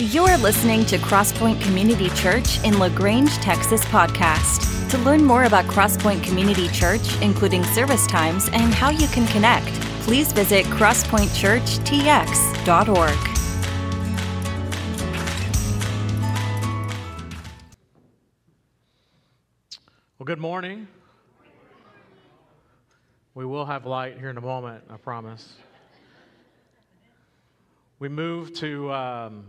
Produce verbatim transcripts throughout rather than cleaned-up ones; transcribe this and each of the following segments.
You're listening to Crosspoint Community Church in LaGrange, Texas podcast. To learn more about Crosspoint Community Church, including service times and how you can connect, please visit crosspoint church t x dot org. Well, good morning. We will have light here in a moment, I promise. We moved to, um,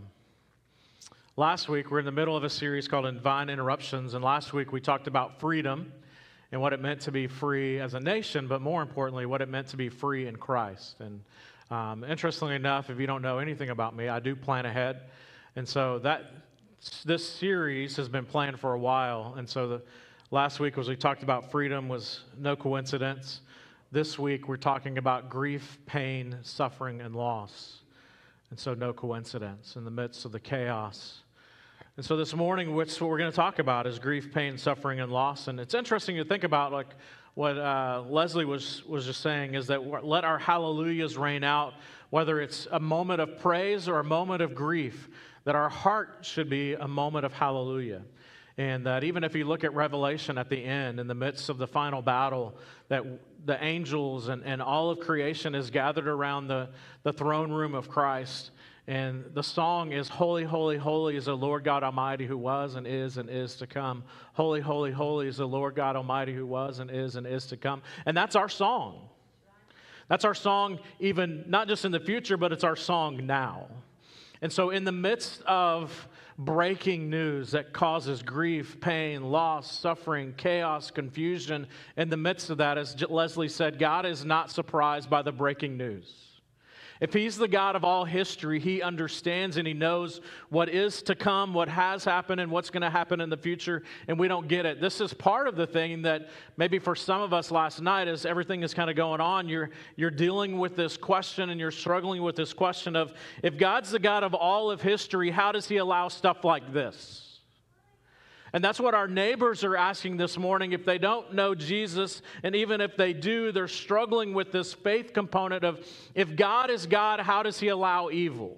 last week, we're in the middle of a series called Divine Interruptions, and last week we talked about freedom and what it meant to be free as a nation, but more importantly, what it meant to be free in Christ. And um, interestingly enough, if you don't know anything about me, I do plan ahead, and so that this series has been planned for a while, and so the last week, as we talked about freedom, was no coincidence. This week, we're talking about grief, pain, suffering, and loss. And so no coincidence in the midst of the chaos. And so this morning, which what we're going to talk about is grief, pain, suffering, and loss. And it's interesting to think about, like what uh, Leslie was, was just saying, is that let our hallelujahs rain out, whether it's a moment of praise or a moment of grief, that our heart should be a moment of hallelujah. And that even if you look at Revelation at the end, in the midst of the final battle, that the angels and, and all of creation is gathered around the, the throne room of Christ. And the song is, Holy, Holy, Holy is the Lord God Almighty who was and is and is to come. Holy, Holy, Holy is the Lord God Almighty who was and is and is to come. And that's our song. That's our song even, not just in the future, but it's our song now. And so in the midst of breaking news that causes grief, pain, loss, suffering, chaos, confusion, in the midst of that, as Leslie said, God is not surprised by the breaking news. If He's the God of all history, He understands and He knows what is to come, what has happened, and what's going to happen in the future, and we don't get it. This is part of the thing that maybe for some of us last night, as everything is kind of going on, you're, you're dealing with this question and you're struggling with this question of, if God's the God of all of history, how does He allow stuff like this? And that's what our neighbors are asking this morning. If they don't know Jesus, and even if they do, they're struggling with this faith component of, if God is God, how does He allow evil?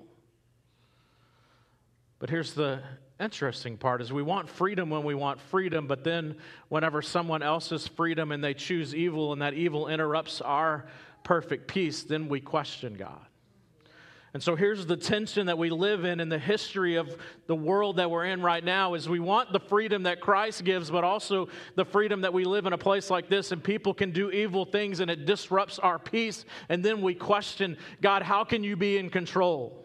But here's the interesting part, is we want freedom when we want freedom, but then whenever someone else's freedom and they choose evil, and that evil interrupts our perfect peace, then we question God. And so here's the tension that we live in in the history of the world that we're in right now, is we want the freedom that Christ gives, but also the freedom that we live in a place like this and people can do evil things and it disrupts our peace. And then we question, God, how can you be in control?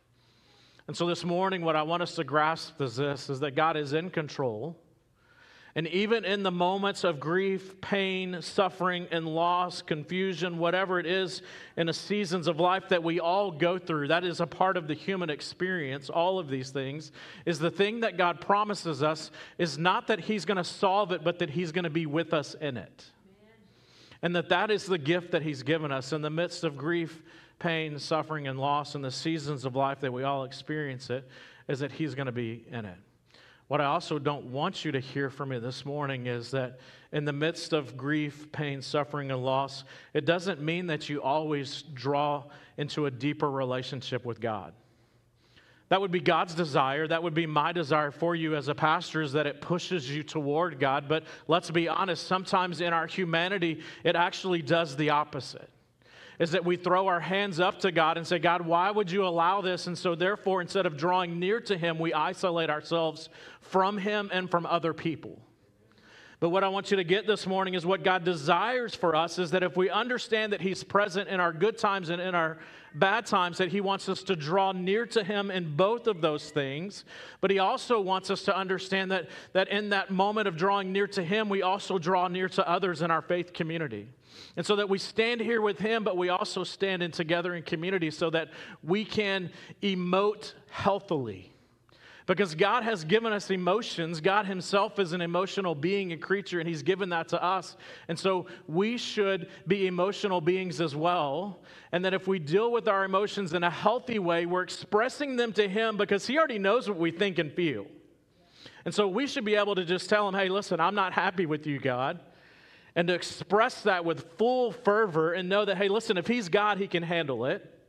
And so this morning, what I want us to grasp is this, is that God is in control. And even in the moments of grief, pain, suffering, and loss, confusion, whatever it is in the seasons of life that we all go through, that is a part of the human experience, all of these things, is the thing that God promises us is not that He's going to solve it, but that He's going to be with us in it. Amen. And that that is the gift that He's given us in the midst of grief, pain, suffering, and loss, and the seasons of life that we all experience it, is that He's going to be in it. What I also don't want you to hear from me this morning is that in the midst of grief, pain, suffering, and loss, it doesn't mean that you always draw into a deeper relationship with God. That would be God's desire. That would be my desire for you as a pastor, is that it pushes you toward God. But let's be honest, sometimes in our humanity, it actually does the opposite. Is that we throw our hands up to God and say, God, why would you allow this? And so therefore, instead of drawing near to Him, we isolate ourselves from Him and from other people. But what I want you to get this morning is what God desires for us is that if we understand that He's present in our good times and in our bad times, that He wants us to draw near to Him in both of those things. But He also wants us to understand that, that in that moment of drawing near to Him, we also draw near to others in our faith community. And so that we stand here with Him, but we also stand in together in community so that we can emote healthily. Because God has given us emotions. God Himself is an emotional being and creature, and He's given that to us. And so we should be emotional beings as well. And that if we deal with our emotions in a healthy way, we're expressing them to Him because He already knows what we think and feel. And so we should be able to just tell Him, hey, listen, I'm not happy with you, God. And to express that with full fervor and know that, hey, listen, if He's God, He can handle it.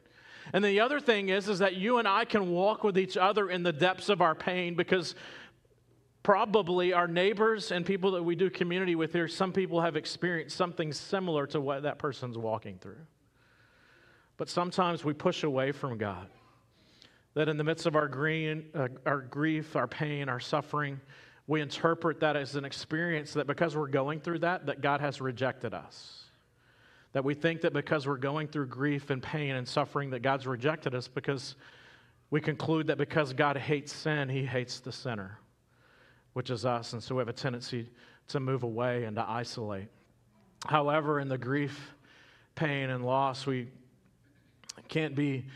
And the other thing is, is that you and I can walk with each other in the depths of our pain, because probably our neighbors and people that we do community with here, some people have experienced something similar to what that person's walking through. But sometimes we push away from God. That in the midst of our, green, uh, our grief, our pain, our suffering, we interpret that as an experience that because we're going through that, that God has rejected us. That we think that because we're going through grief and pain and suffering that God's rejected us, because we conclude that because God hates sin, he hates the sinner, which is us. And so we have a tendency to move away and to isolate. However, in the grief, pain, and loss, we can't be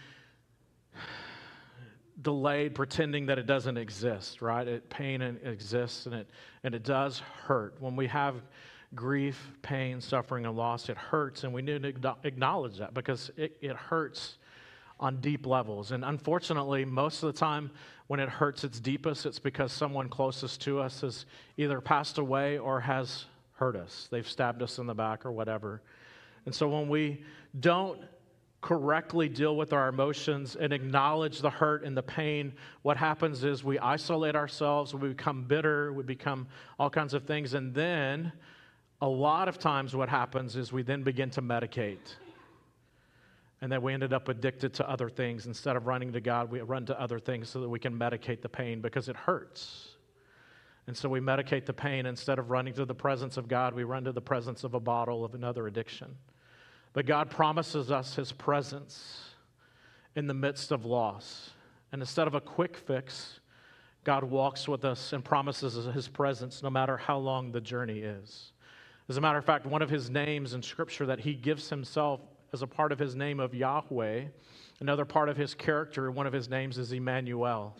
delayed pretending that it doesn't exist, right? It, pain exists, and it, and it does hurt. When we have grief, pain, suffering, and loss, it hurts, and we need to acknowledge that, because it, it hurts on deep levels. And unfortunately, most of the time when it hurts its deepest, it's because someone closest to us has either passed away or has hurt us. They've stabbed us in the back or whatever. And so when we don't correctly deal with our emotions and acknowledge the hurt and the pain, what happens is we isolate ourselves, we become bitter, we become all kinds of things, and then a lot of times what happens is we then begin to medicate. And then we ended up addicted to other things. Instead of running to God, we run to other things so that we can medicate the pain, because it hurts. And so we medicate the pain. Instead of running to the presence of God, we run to the presence of a bottle of another addiction. But God promises us his presence in the midst of loss. And instead of a quick fix, God walks with us and promises us his presence no matter how long the journey is. As a matter of fact, one of his names in Scripture that he gives himself as a part of his name of Yahweh, another part of his character, one of his names is Emmanuel,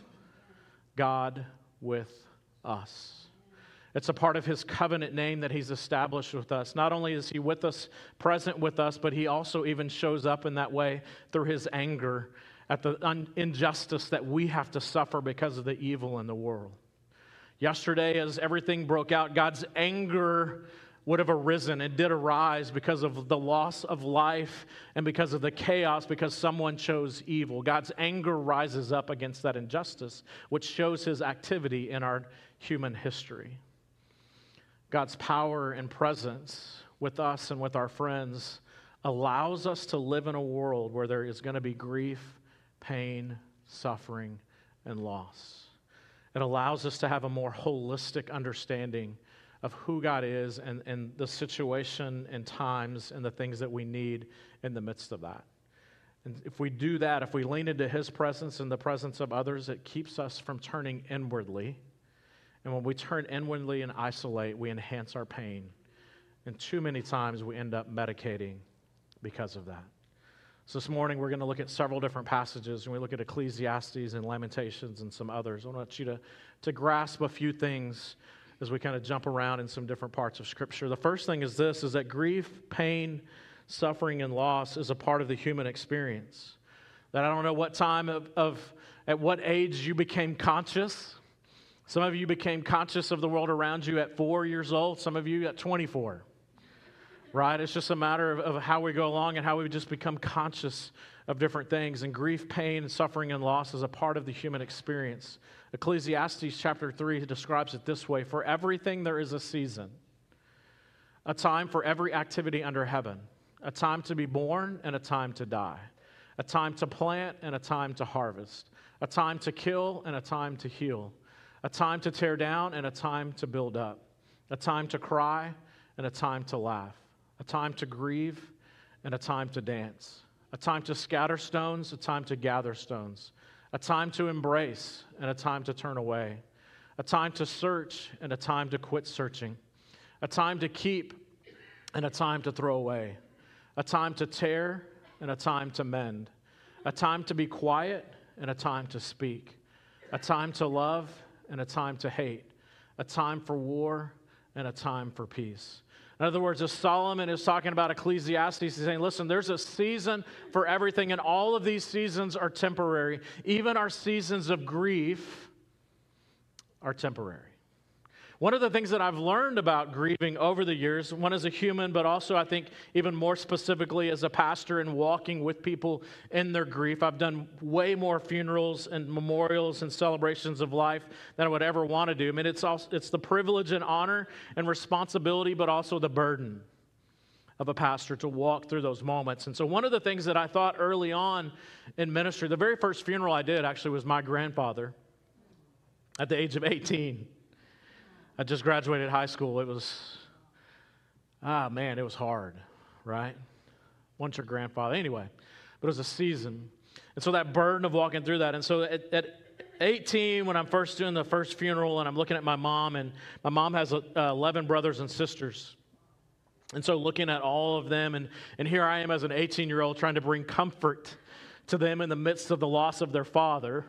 God with us. It's a part of his covenant name that he's established with us. Not only is he with us, present with us, but he also even shows up in that way through his anger at the un- injustice that we have to suffer because of the evil in the world. Yesterday, as everything broke out, God's anger would have arisen and did arise because of the loss of life and because of the chaos, because someone chose evil. God's anger rises up against that injustice, which shows his activity in our human history. God's power and presence with us and with our friends allows us to live in a world where there is going to be grief, pain, suffering, and loss. It allows us to have a more holistic understanding of who God is and, and the situation and times and the things that we need in the midst of that. And if we do that, if we lean into his presence and the presence of others, it keeps us from turning inwardly. And when we turn inwardly and isolate, we enhance our pain. And too many times we end up medicating because of that. So this morning we're going to look at several different passages, and we look at Ecclesiastes and Lamentations and some others. I want you to, to grasp a few things as we kind of jump around in some different parts of Scripture. The first thing is this, is that grief, pain, suffering, and loss is a part of the human experience. That I don't know what time of, of at what age you became conscious. Some of you became conscious of the world around you at four years old. Some of you at twenty-four. Right? It's just a matter of, of how we go along and how we just become conscious of different things. And grief, pain, suffering, and loss is a part of the human experience. Ecclesiastes chapter three describes it this way: for everything there is a season, a time for every activity under heaven, a time to be born and a time to die, a time to plant and a time to harvest, a time to kill and a time to heal, a time to tear down and a time to build up, a time to cry and a time to laugh, a time to grieve and a time to dance, a time to scatter stones, a time to gather stones, a time to embrace and a time to turn away, a time to search and a time to quit searching, a time to keep and a time to throw away, a time to tear and a time to mend, a time to be quiet and a time to speak, a time to love and a time to hate, a time for war and a time for peace. In other words, as Solomon is talking about Ecclesiastes, he's saying, listen, there's a season for everything, and all of these seasons are temporary. Even our seasons of grief are temporary. One of the things that I've learned about grieving over the years, one as a human, but also I think even more specifically as a pastor and walking with people in their grief, I've done way more funerals and memorials and celebrations of life than I would ever want to do. I mean, it's also, it's the privilege and honor and responsibility, but also the burden of a pastor to walk through those moments. And so one of the things that I thought early on in ministry, the very first funeral I did actually was my grandfather at the age of eighteen. I just graduated high school. It was, ah, man, it was hard, right? Once your grandfather. Anyway, but it was a season. And so that burden of walking through that. And so at, at eighteen, when I'm first doing the first funeral and I'm looking at my mom, and my mom has uh, eleven brothers and sisters. And so looking at all of them, and, and here I am as an eighteen-year-old trying to bring comfort to them in the midst of the loss of their father.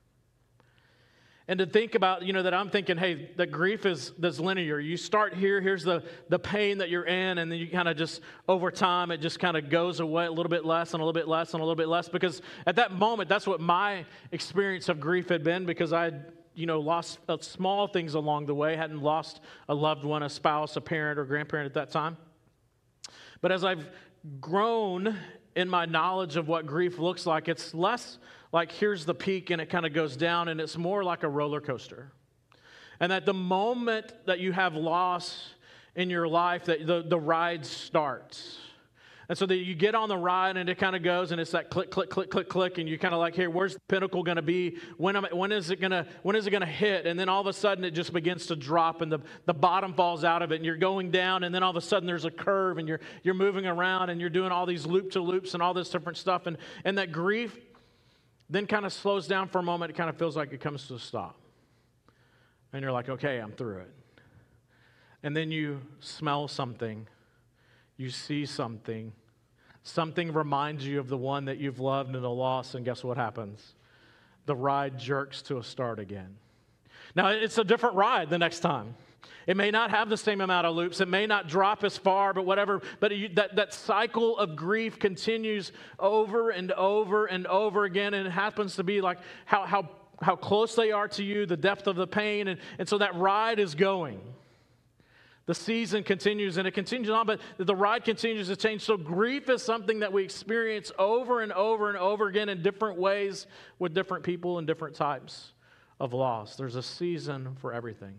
And to think about, you know, that I'm thinking, hey, the grief is this linear. You start here, here's the, the pain that you're in, and then you kind of just, over time, it just kind of goes away a little bit less and a little bit less and a little bit less. Because at that moment, that's what my experience of grief had been, because I had, you know, lost uh, small things along the way, hadn't lost a loved one, a spouse, a parent, or grandparent at that time. But as I've grown in my knowledge of what grief looks like, it's less like here's the peak and it kind of goes down, and it's more like a roller coaster. And that the moment that you have loss in your life, that the, the ride starts. And so that you get on the ride and it kind of goes, and it's that click, click, click, click, click, and you kind of like, here, where's the pinnacle going to be? When am I, when is it going to when is it going to hit? And then all of a sudden it just begins to drop, and the, the bottom falls out of it, and you're going down, and then all of a sudden there's a curve, and you're you're moving around, and you're doing all these loop to loops and all this different stuff, and and that grief then kind of slows down for a moment. It kind of feels like it comes to a stop, and you're like, okay, I'm through it. And then you smell something. You see something. Something reminds you of the one that you've loved in a loss, and guess what happens? The ride jerks to a start again. Now, it's a different ride the next time. It may not have the same amount of loops. It may not drop as far, but whatever. But you, that, that cycle of grief continues over and over and over again, and it happens to be like how, how, how close they are to you, the depth of the pain, and, and so that ride is going. The season continues, and it continues on, but the ride continues to change. So grief is something that we experience over and over and over again in different ways with different people and different types of loss. There's a season for everything.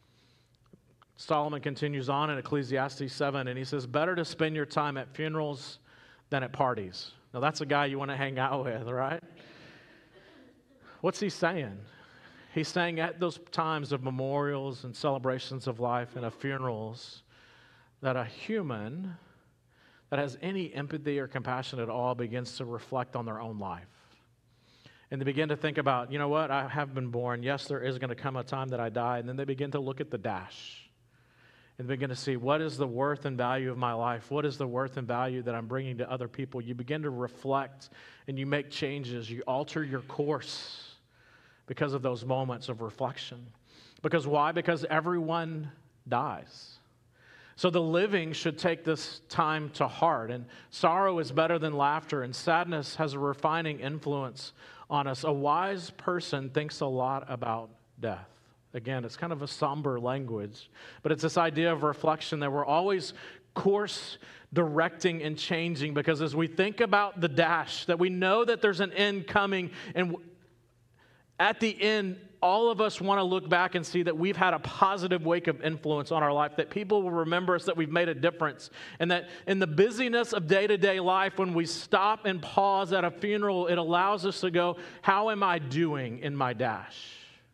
Solomon continues on in Ecclesiastes seven, and he says, better to spend your time at funerals than at parties. Now, that's a guy you want to hang out with, right? What's he saying? He's saying at those times of memorials and celebrations of life and of funerals, that a human that has any empathy or compassion at all begins to reflect on their own life. And they begin to think about, you know what, I have been born. Yes, there is going to come a time that I die. And then they begin to look at the dash and begin to see, what is the worth and value of my life? What is the worth and value that I'm bringing to other people? You begin to reflect, and you make changes. You alter your course because of those moments of reflection. Because why? Because everyone dies. So the living should take this time to heart. And sorrow is better than laughter, and sadness has a refining influence on us. A wise person thinks a lot about death. Again, it's kind of a somber language, but it's this idea of reflection that we're always course directing and changing, because as we think about the dash, that we know that there's an end coming, and at the end, all of us want to look back and see that we've had a positive wake of influence on our life, that people will remember us, that we've made a difference, and that in the busyness of day-to-day life, when we stop and pause at a funeral, it allows us to go, how am I doing in my dash?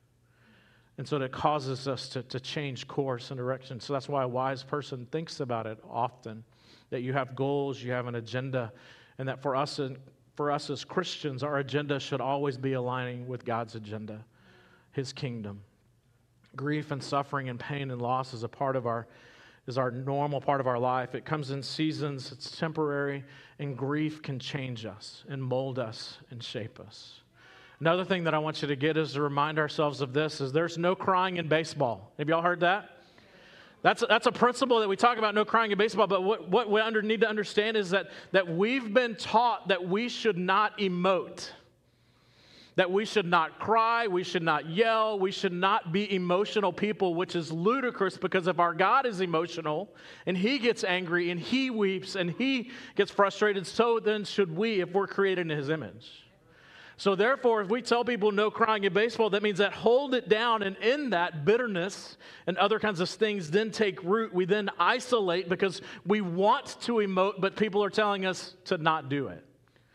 And so that causes us to, to change course and direction. So that's why a wise person thinks about it often, that you have goals, you have an agenda, and that for us in For us as Christians, our agenda should always be aligning with God's agenda, His kingdom. Grief and suffering and pain and loss is a part of our, is our normal part of our life. It comes in seasons, it's temporary, and grief can change us and mold us and shape us. Another thing that I want you to get is to remind ourselves of this, is there's no crying in baseball. Have y'all heard that? That's, that's a principle that we talk about, no crying in baseball, but what, what we under, need to understand is that, that we've been taught that we should not emote. that we should not cry, we should not yell, we should not be emotional people, which is ludicrous because if our God is emotional and He gets angry and He weeps and He gets frustrated, so then should we if we're created in His image. So therefore, if we tell people no crying in baseball, that means that hold it down, and in that, bitterness and other kinds of things then take root. We then isolate because we want to emote, but people are telling us to not do it.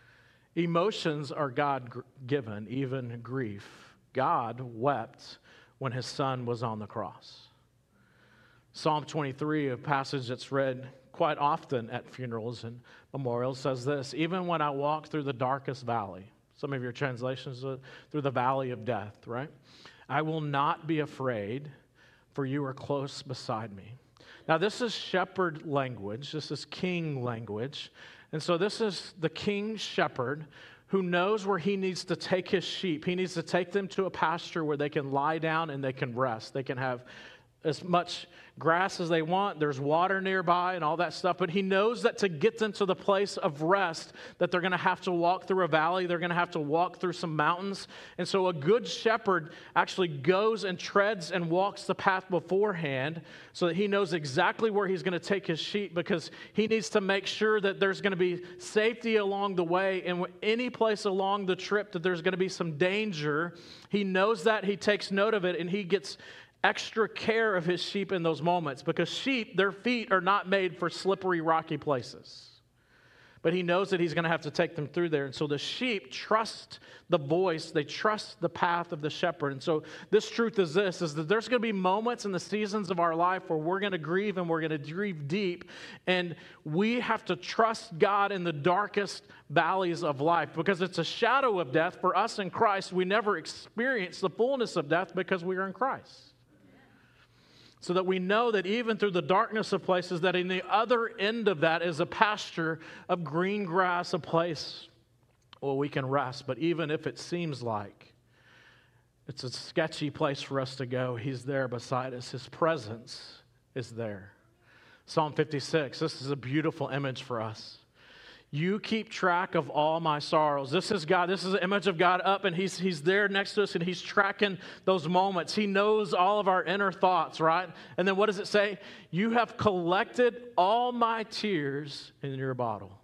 Emotions are God-given, even grief. God wept when His Son was on the cross. Psalm twenty-three, a passage that's read quite often at funerals and memorials, says this: even when I walk through the darkest valley, some of your translations, uh, through the valley of death, right? I will not be afraid, for you are close beside me. Now, this is shepherd language. This is king language. And so this is the king shepherd who knows where he needs to take his sheep. He needs to take them to a pasture where they can lie down and they can rest. They can have as much grass as they want. There's water nearby and all that stuff. But he knows that to get them to the place of rest, that they're going to have to walk through a valley. They're going to have to walk through some mountains. And so a good shepherd actually goes and treads and walks the path beforehand so that he knows exactly where he's going to take his sheep, because he needs to make sure that there's going to be safety along the way. And any place along the trip that there's going to be some danger, he knows that. He takes note of it, and he gets extra care of his sheep in those moments, because sheep, their feet are not made for slippery, rocky places. But he knows that he's going to have to take them through there. And so the sheep trust the voice. They trust the path of the shepherd. And so this truth is this, is that there's going to be moments in the seasons of our life where we're going to grieve, and we're going to grieve deep. And we have to trust God in the darkest valleys of life, because it's a shadow of death. For us in Christ, we never experience the fullness of death because we are in Christ. So that we know that even through the darkness of places, that in the other end of that is a pasture of green grass, a place where we can rest. But even if it seems like it's a sketchy place for us to go, He's there beside us. His presence is there. Psalm fifty-six, this is a beautiful image for us. You keep track of all my sorrows. This is God. This is an image of God up, and he's, he's there next to us, and He's tracking those moments. He knows all of our inner thoughts, right? And then what does it say? You have collected all my tears in your bottle.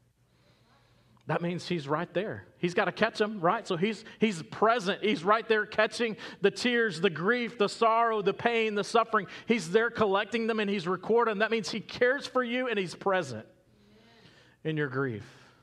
That means He's right there. He's got to catch them, right? So he's, he's present. He's right there catching the tears, the grief, the sorrow, the pain, the suffering. He's there collecting them, and He's recording them. That means He cares for you, and He's present in your grief.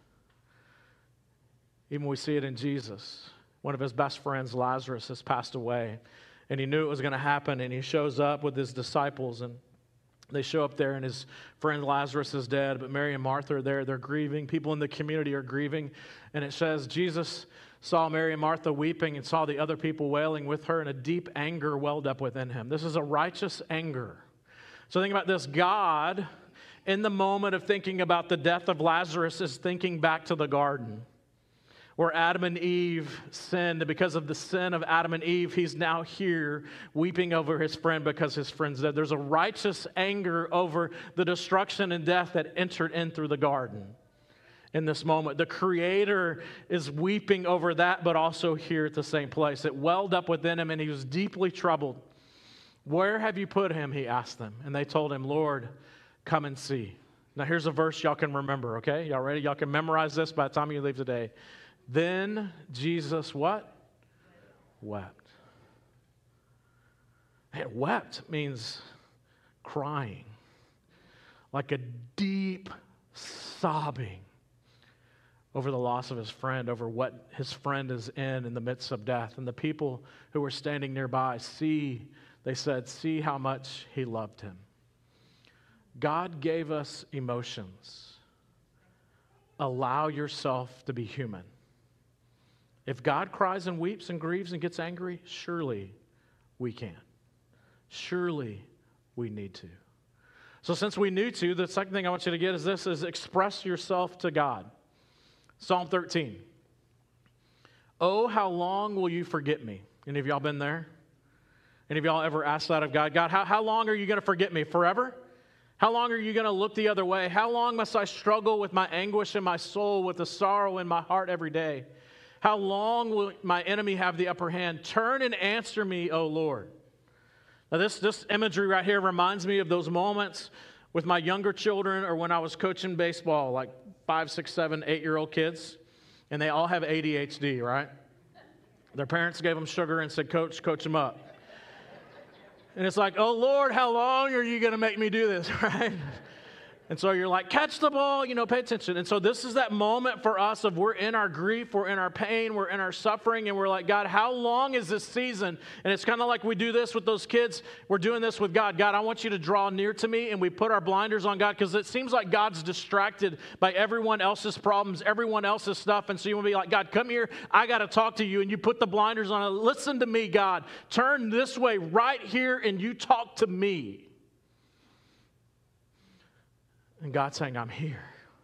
Even we see it in Jesus. One of His best friends, Lazarus, has passed away, and He knew it was going to happen, and He shows up with His disciples, and they show up there, and his friend Lazarus is dead, but Mary and Martha are there. They're grieving. People in the community are grieving, and it says Jesus saw Mary and Martha weeping and saw the other people wailing with her, and a deep anger welled up within Him. This is a righteous anger. So think about this. God, in the moment of thinking about the death of Lazarus, is thinking back to the garden where Adam and Eve sinned. And because of the sin of Adam and Eve, He's now here weeping over his friend because his friend's dead. There's a righteous anger over the destruction and death that entered in through the garden in this moment. The Creator is weeping over that, but also here at the same place. It welled up within Him, and He was deeply troubled. Where have you put him? He asked them. And they told Him, Lord, come and see. Now here's a verse y'all can remember, okay? Y'all ready? Y'all can memorize this by the time you leave today. Then Jesus what? Wept. And wept means crying. Like a deep sobbing over the loss of his friend, over what his friend is in in the midst of death. And the people who were standing nearby, see, they said, see how much he loved him. God gave us emotions. Allow yourself to be human. If God cries and weeps and grieves and gets angry, surely we can. Surely we need to. So since we need to, the second thing I want you to get is this, is express yourself to God. Psalm thirteen. Oh, how long will you forget me? Any of y'all been there? Any of y'all ever asked that of God? God, how, how long are you going to forget me? Forever? How long are you going to look the other way? How long must I struggle with my anguish in my soul, with the sorrow in my heart every day? How long will my enemy have the upper hand? Turn and answer me, O Lord. Now this, this imagery right here reminds me of those moments with my younger children or when I was coaching baseball, like five, six, seven, eight-year-old kids, and they all have A D H D, right? Their parents gave them sugar and said, coach, coach them up. And it's like, oh, Lord, how long are you going to make me do this, right? And so you're like, catch the ball, you know, pay attention. And so this is that moment for us of we're in our grief, we're in our pain, we're in our suffering, and we're like, God, how long is this season? And it's kind of like we do this with those kids. We're doing this with God. God, I want you to draw near to me, and we put our blinders on God because it seems like God's distracted by everyone else's problems, everyone else's stuff. And so you want to be like, God, come here. I got to talk to you. And you put the blinders on. Listen to me, God. Turn this way right here, and you talk to me. And God's saying, I'm here.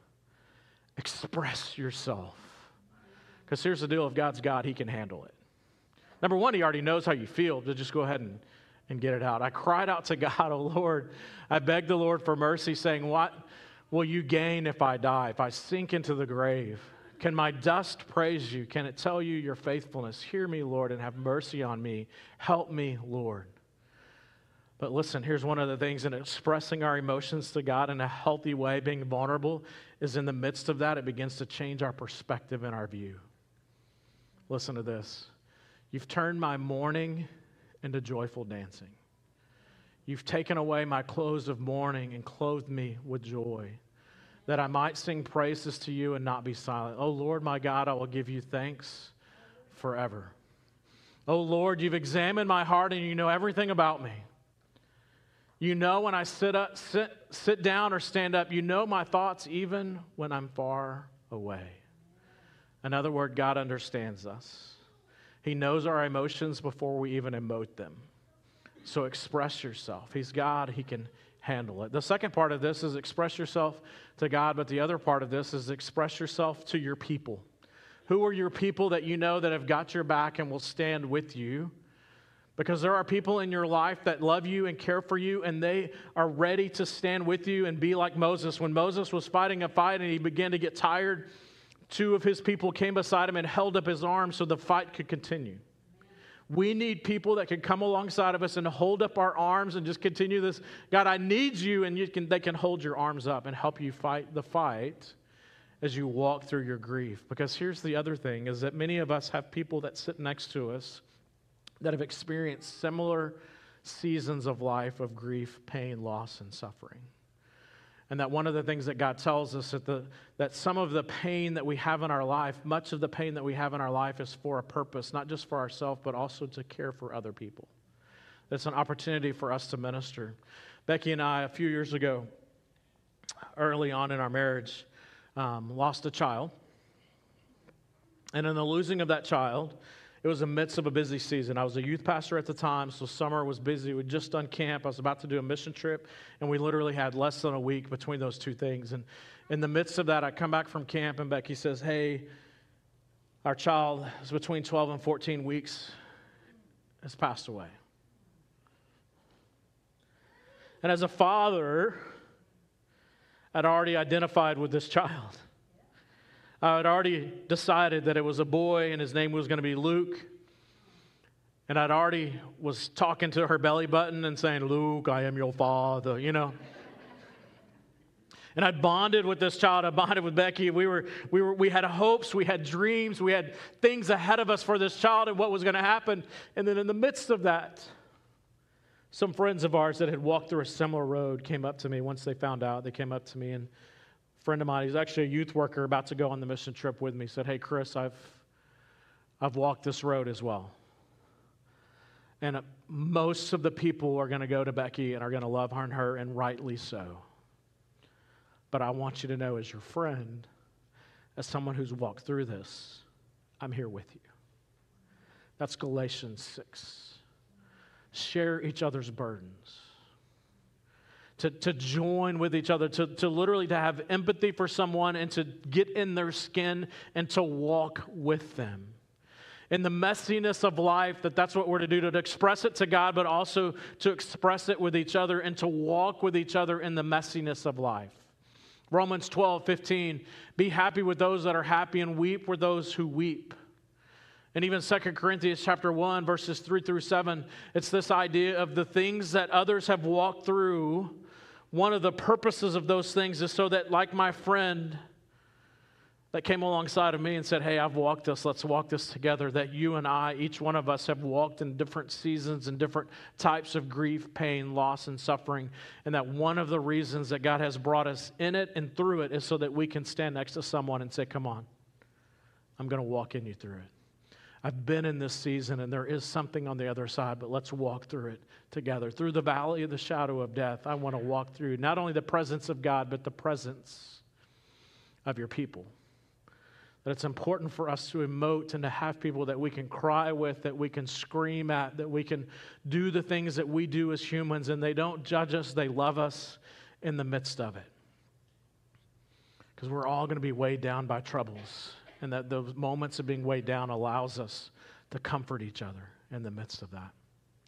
Express yourself. Because here's the deal, if God's God, he can handle it. Number one, he already knows how you feel, to just go ahead and, and get it out. I cried out to God, oh Lord. I begged the Lord for mercy, saying, what will you gain if I die, if I sink into the grave? Can my dust praise you? Can it tell you your faithfulness? Hear me, Lord, and have mercy on me. Help me, Lord. But listen, here's one of the things in expressing our emotions to God in a healthy way, being vulnerable, is in the midst of that, it begins to change our perspective and our view. Listen to this. You've turned my mourning into joyful dancing. You've taken away my clothes of mourning and clothed me with joy, that I might sing praises to you and not be silent. Oh, Lord, my God, I will give you thanks forever. Oh, Lord, you've examined my heart and you know everything about me. You know when I sit up, sit, sit down or stand up. You know my thoughts even when I'm far away. In other words, God understands us. He knows our emotions before we even emote them. So express yourself. He's God. He can handle it. The second part of this is express yourself to God, but the other part of this is express yourself to your people. Who are your people that you know that have got your back and will stand with you? Because there are people in your life that love you and care for you, and they are ready to stand with you and be like Moses. When Moses was fighting a fight and he began to get tired, two of his people came beside him and held up his arms so the fight could continue. We need people that can come alongside of us and hold up our arms and just continue this. God, I need you, and you can, they can hold your arms up and help you fight the fight as you walk through your grief. Because here's the other thing, is that many of us have people that sit next to us that have experienced similar seasons of life of grief, pain, loss, and suffering. And that one of the things that God tells us that, the, that some of the pain that we have in our life, much of the pain that we have in our life is for a purpose, not just for ourselves, but also to care for other people. It's an opportunity for us to minister. Becky and I, a few years ago, early on in our marriage, um, lost a child. And in the losing of that child, it was in the midst of a busy season. I was a youth pastor at the time, so summer was busy. We'd just done camp. I was about to do a mission trip, and we literally had less than a week between those two things. And in the midst of that, I come back from camp, and Becky says, hey, our child is between twelve and fourteen weeks, has passed away. And as a father, I'd already identified with this child. I had already decided that it was a boy and his name was going to be Luke. And I'd already was talking to her belly button and saying, Luke, I am your father, you know. And I bonded with this child. I bonded with Becky. We were, we were, we had hopes, we had dreams, we had things ahead of us for this child and what was going to happen. And then in the midst of that, some friends of ours that had walked through a similar road came up to me. Once they found out, they came up to me, and a friend of mine, he's actually a youth worker about to go on the mission trip with me, said, hey, Chris, I've, I've walked this road as well. And uh, most of the people are going to go to Becky and are going to love her and her, and rightly so. But I want you to know, as your friend, as someone who's walked through this, I'm here with you. That's Galatians six. Share each other's burdens. To, to join with each other, to, to literally to have empathy for someone and to get in their skin and to walk with them. In the messiness of life, that that's what we're to do, to express it to God, but also to express it with each other and to walk with each other in the messiness of life. Romans twelve fifteen, be happy with those that are happy and weep with those who weep. And even Second Corinthians chapter one, verses three through seven, it's this idea of the things that others have walked through. One of the purposes of those things is so that, like my friend that came alongside of me and said, hey, I've walked this, let's walk this together, that you and I, each one of us, have walked in different seasons and different types of grief, pain, loss, and suffering, and that one of the reasons that God has brought us in it and through it is so that we can stand next to someone and say, come on, I'm going to walk in you through it. I've been in this season, and there is something on the other side, but let's walk through it together. Through the valley of the shadow of death, I want to walk through not only the presence of God, but the presence of your people. That it's important for us to emote and to have people that we can cry with, that we can scream at, that we can do the things that we do as humans, and they don't judge us, they love us in the midst of it. Because we're all going to be weighed down by troubles. And that those moments of being weighed down allows us to comfort each other in the midst of that.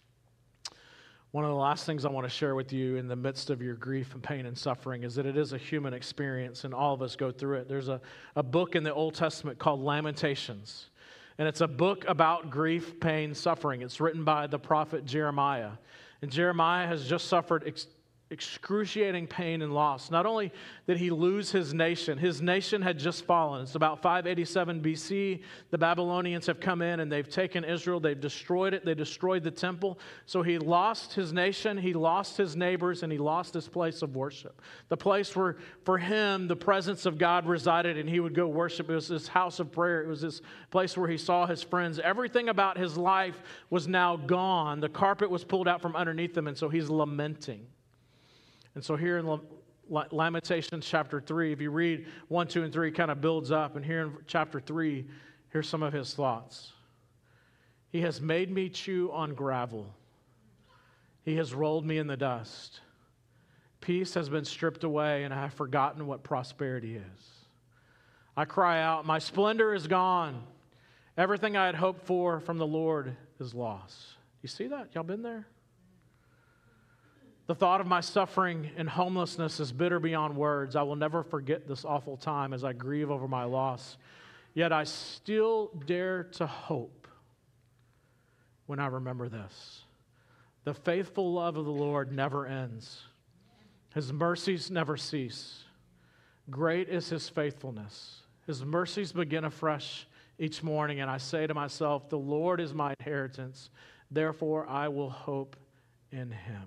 One of the last things I want to share with you in the midst of your grief and pain and suffering is that it is a human experience, and all of us go through it. There's a, a book in the Old Testament called Lamentations, and it's a book about grief, pain, suffering. It's written by the prophet Jeremiah, and Jeremiah has just suffered ex- excruciating pain and loss. Not only did he lose his nation, his nation had just fallen. It's about five eighty-seven B C. The Babylonians have come in and they've taken Israel. They've destroyed it. They destroyed the temple. So he lost his nation, he lost his neighbors, and he lost his place of worship. The place where, for him, the presence of God resided and he would go worship. It was this house of prayer. It was this place where he saw his friends. Everything about his life was now gone. The carpet was pulled out from underneath him, and so he's lamenting. And so here in Lamentations chapter three, if you read one, two, and three, it kind of builds up. And here in chapter three, here's some of his thoughts. He has made me chew on gravel. He has rolled me in the dust. Peace has been stripped away, and I have forgotten what prosperity is. I cry out, my splendor is gone. Everything I had hoped for from the Lord is lost. You see that? Y'all been there? The thought of my suffering and homelessness is bitter beyond words. I will never forget this awful time as I grieve over my loss. Yet I still dare to hope when I remember this. The faithful love of the Lord never ends. His mercies never cease. Great is his faithfulness. His mercies begin afresh each morning, and I say to myself, the Lord is my inheritance. Therefore I will hope in him.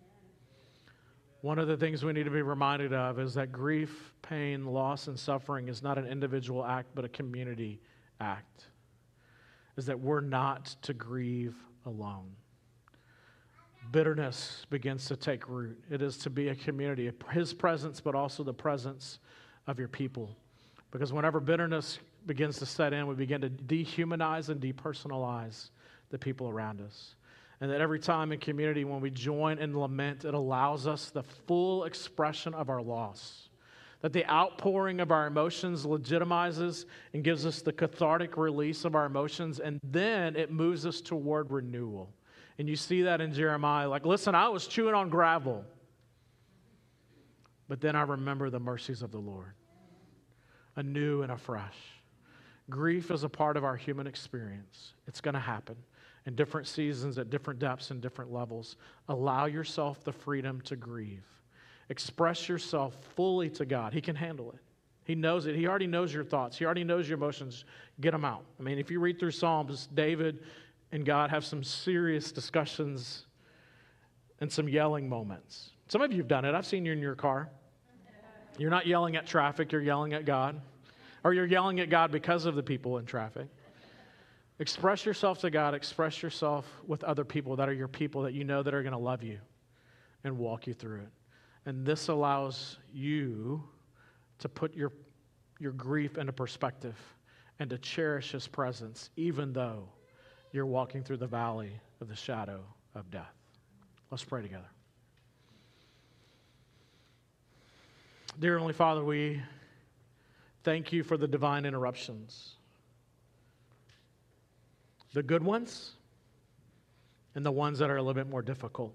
One of the things we need to be reminded of is that grief, pain, loss, and suffering is not an individual act, but a community act. Is that we're not to grieve alone. Bitterness begins to take root. It is to be a community, his presence, but also the presence of your people. Because whenever bitterness begins to set in, we begin to dehumanize and depersonalize the people around us. And that every time in community, when we join in lament, it allows us the full expression of our loss. That the outpouring of our emotions legitimizes and gives us the cathartic release of our emotions, and then it moves us toward renewal. And you see that in Jeremiah. Like, listen, I was chewing on gravel, but then I remember the mercies of the Lord, anew and afresh. Grief is a part of our human experience. It's going to happen. In different seasons, at different depths and different levels. Allow yourself the freedom to grieve. Express yourself fully to God. He can handle it. He knows it. He already knows your thoughts. He already knows your emotions. Get them out. I mean, if you read through Psalms, David and God have some serious discussions and some yelling moments. Some of you have done it. I've seen you in your car. You're not yelling at traffic. You're yelling at God. Or you're yelling at God because of the people in traffic. Express yourself to God. Express yourself with other people that are your people that you know that are going to love you and walk you through it. And this allows you to put your, your grief into perspective and to cherish his presence, even though you're walking through the valley of the shadow of death. Let's pray together. Dear Heavenly Father, we thank you for the divine interruptions. The good ones and the ones that are a little bit more difficult.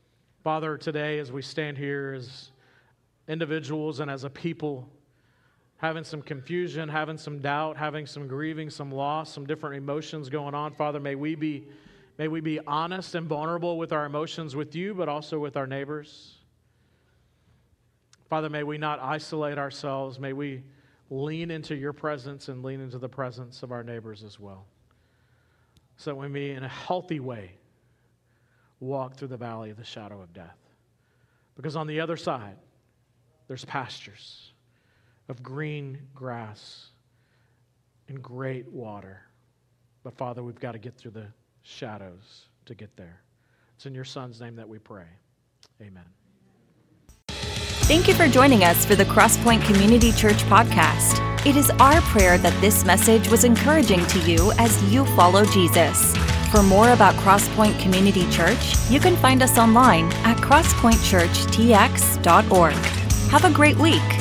Father, today as we stand here as individuals and as a people, having some confusion, having some doubt, having some grieving, some loss, some different emotions going on. Father, may we be, may we be honest and vulnerable with our emotions with you, but also with our neighbors. Father, may we not isolate ourselves. May we lean into your presence and lean into the presence of our neighbors as well. So that we may, in a healthy way, walk through the valley of the shadow of death. Because on the other side, there's pastures of green grass and great water. But Father, we've got to get through the shadows to get there. It's in your Son's name that we pray. Amen. Thank you for joining us for the Crosspoint Community Church podcast. It is our prayer that this message was encouraging to you as you follow Jesus. For more about Crosspoint Community Church, you can find us online at crosspoint church t x dot org. Have a great week.